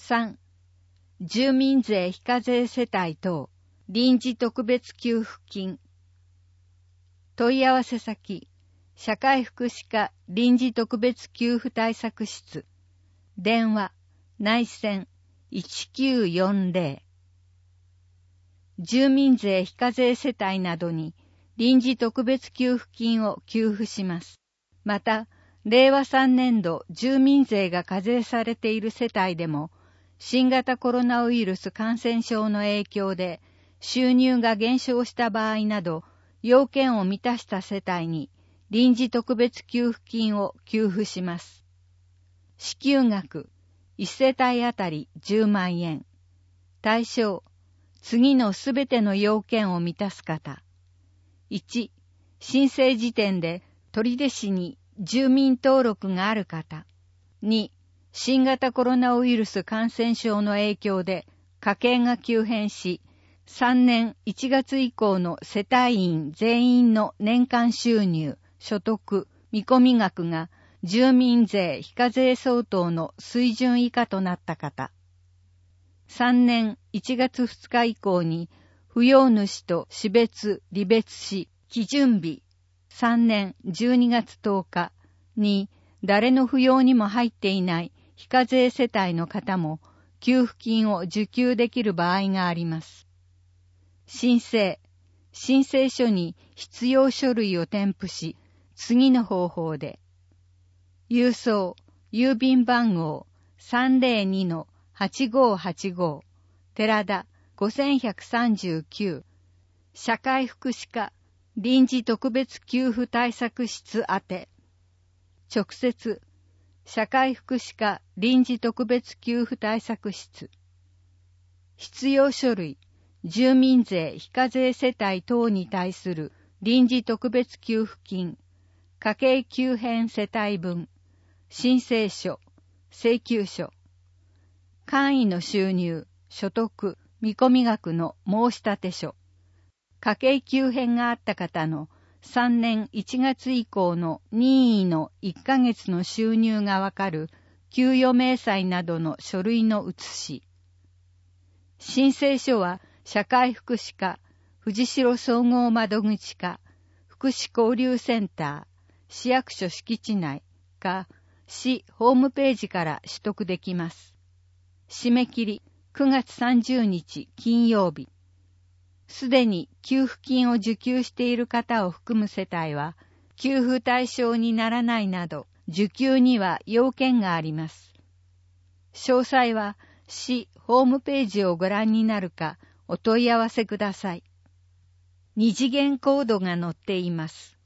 3、住民税非課税世帯等臨時特別給付金。問い合わせ先、社会福祉課臨時特別給付対策室。電話、内線1940。住民税非課税世帯などに臨時特別給付金を給付します。また、令和3年度住民税が課税されている世帯でも、新型コロナウイルス感染症の影響で収入が減少した場合など、要件を満たした世帯に臨時特別給付金を給付します。支給額、1世帯あたり10万円。対象、次のすべての要件を満たす方。1、申請時点で取手市に住民登録がある方。2、新型コロナウイルス感染症の影響で家計が急変し、3年1月以降の世帯員全員の年間収入、所得、見込み額が住民税非課税相当の水準以下となった方。3年1月2日以降に扶養主と死別、離別し、基準日、3年12月10日に誰の扶養にも入っていない非課税世帯の方も給付金を受給できる場合があります。申請書に必要書類を添付し、次の方法で、郵送、郵便番号 302-8585 寺田5139社会福祉課臨時特別給付対策室宛て、直接社会福祉課臨時特別給付対策室。必要書類、住民税非課税世帯等に対する臨時特別給付金、家計急変世帯分、申請書、請求書、簡易の収入、所得、見込み額の申立書、家計急変があった方の3年1月以降の任意の1ヶ月の収入がわかる給与明細などの書類の写し。申請書は社会福祉課、藤代総合窓口課、福祉交流センター、市役所敷地内か、市ホームページから取得できます。締め切り9月30日金曜日。すでに給付金を受給している方を含む世帯は、給付対象にならないなど、受給には要件があります。詳細は市ホームページをご覧になるか、お問い合わせください。二次元コードが載っています。